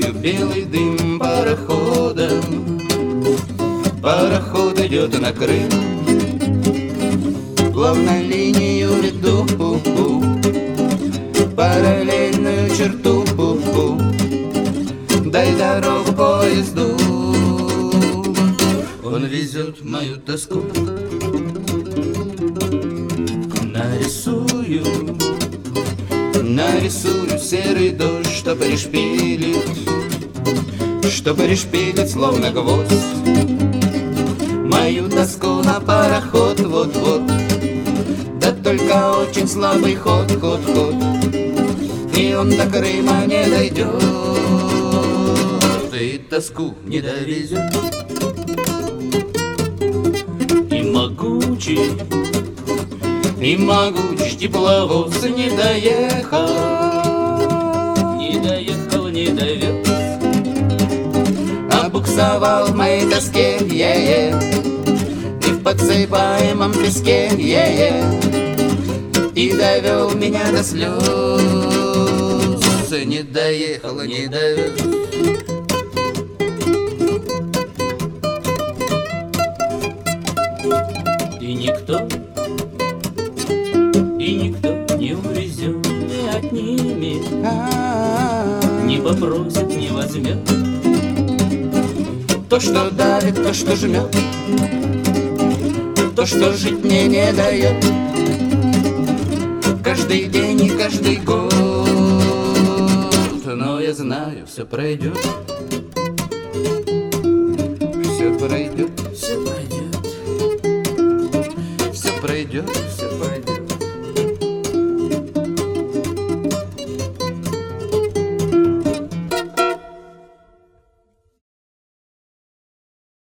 чую белый дым парохода. Пароход идет на Крым, плавно линию веду, параллельную черту. Дай дорогу поезду, он везет мою тоску. Нарисую серый дождь, что перешпилит словно гвоздь мою тоску на пароход. Вот-вот, да только очень слабый ход, и он до Крыма не дойдет, и тоску не довезет. И могучий тепловоз не доехал, не довез, обуксовал в моей тоске, и в подсыпаемом песке, и довел меня до слез. Не доехал, не довез. И никто не увезет, не отнимет, не попросит, не возьмет то, что давит, то, что жмет, то, что жить мне не дает каждый день и каждый год. Но я знаю, все пройдет, все пройдет, все пройдет.